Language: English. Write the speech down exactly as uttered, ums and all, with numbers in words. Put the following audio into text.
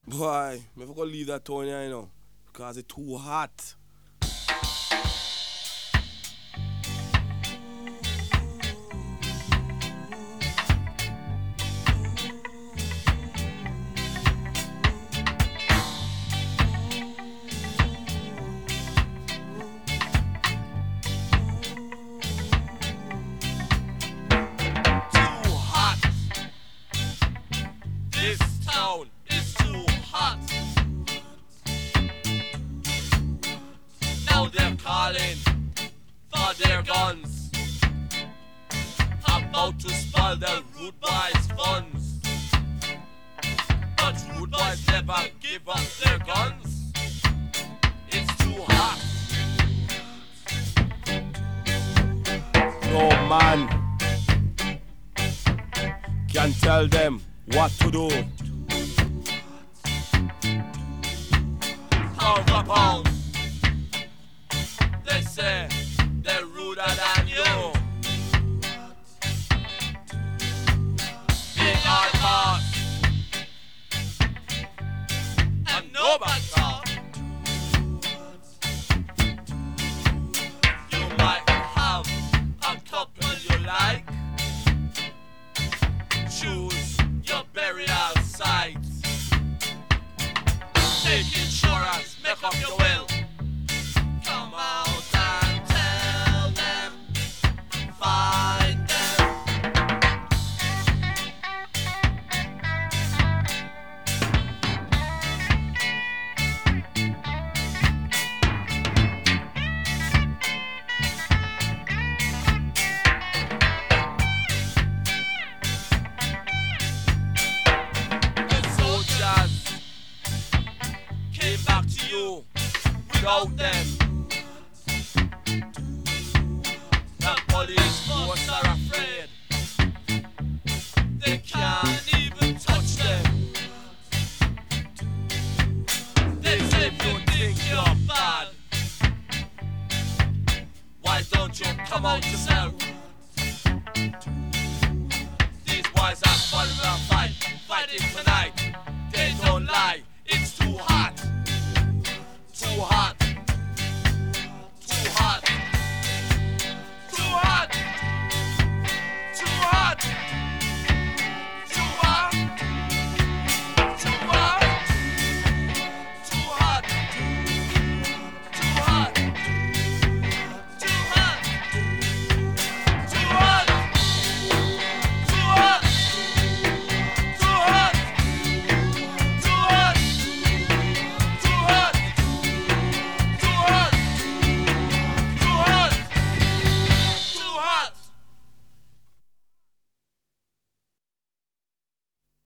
Boy, me for go leave that town here, you know, because it's too hot. Now they're calling for their guns, about to spoil the rude boys' funds. But rude boys never give up their guns. It's too hot. No man can tell them what to do. Pound for pound, they say they're ruder than you. Big hard heart and no back talk. You might have a couple you like. Choose your burial site. Take insurance, make up your will. Come out and tell them, find them. The soldiers came back to you without them. The police force are afraid. They can't even touch them. They say if you think you're bad, why don't you come out to say